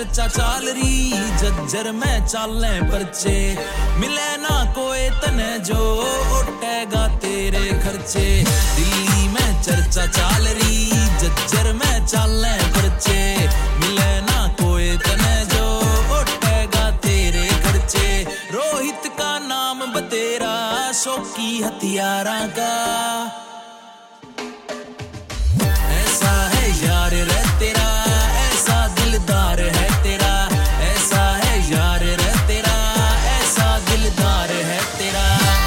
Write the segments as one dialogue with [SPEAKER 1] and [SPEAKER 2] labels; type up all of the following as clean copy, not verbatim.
[SPEAKER 1] चर्चा चाल रही जज्जर में चाले परचे मिले ना कोई तने जो उठेगा तेरे खर्चे दिल्ली में चर्चा चाल रही जज्जर में चाले परचे मिले ना कोई तने जो उठेगा तेरे खर्चे रोहित का नाम बतेरा शौकी हथियारा का ऐसा है यार रे तेरा ऐसा दिलदार है तेरा ऐसा है यार रे तेरा ऐसा दिलदार है तेरा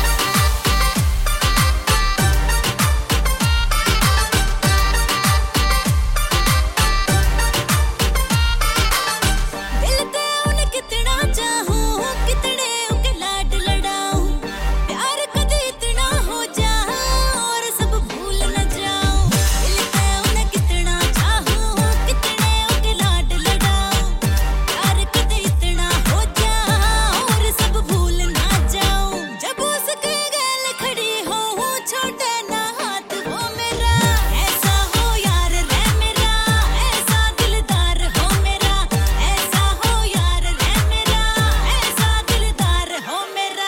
[SPEAKER 2] दिल पे उन्हें कितना चाहूं कितने उनके लाड लड़ाऊं प्यार कभी इतना हो जाऊं और सब भूल न जाऊं दिल पे उन्हें कितना चाहूं कितने उनके लाड लड़ाऊं प्यार कभी इतना हो जाऊं और सब भूल न जाऊं जब उसके गले खड़ी हो छोटे ना हाथ वो मेरा ऐसा हो यार रे मेरा ऐसा दिलदार हो मेरा ऐसा हो यार रे मेरा ऐसा दिलदार हो मेरा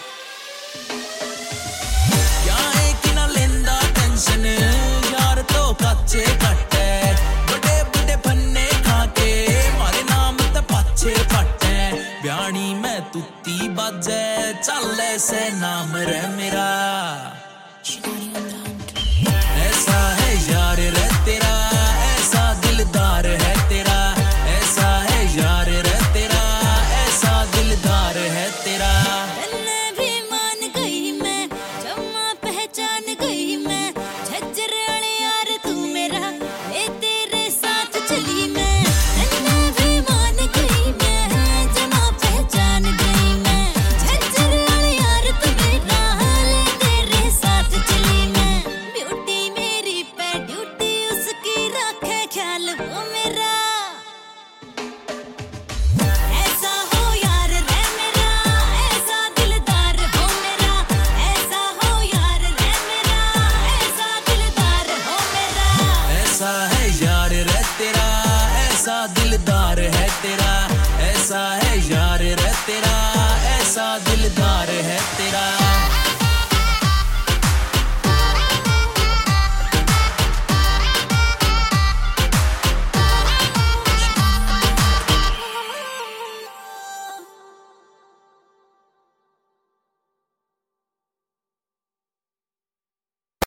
[SPEAKER 1] क्या है कि ना लेंदा टेंशन यार तो कच्चे कट्टे बड़े बड़े फन्ने खाके मारे नाम ते पाछे पट्टे ब्याणी में तुत्ती बाजे चले से नाम रे मेरा ऐसा है यार रे तेरा ऐसा दिलदार है तेरा ऐसा है यार रे तेरा ऐसा दिलदार है तेरा
[SPEAKER 2] तन्ने भी मान गई मैं जम्मा पहचान गई मैं झज्जर वाले यार तू मेरा ले तेरे साथ चली मैं तन्ने भी मान गई मैं जम्मा पहचान गई मैं झज्जर वाले यार तू मेरा ले तेरे साथ चली मैं ब्यूटी मेरी पे ड्यूटी उसकी रखे ख्याल वो मेरा ऐसा हो यार रे मेरा ऐसा दिलदार हो मेरा ऐसा हो यार रे मेरा ऐसा दिलदार हो मेरा
[SPEAKER 1] ऐसा है यार रे तेरा ऐसा दिलदार है तेरा ऐसा है यार रे तेरा ऐसा दिलदार है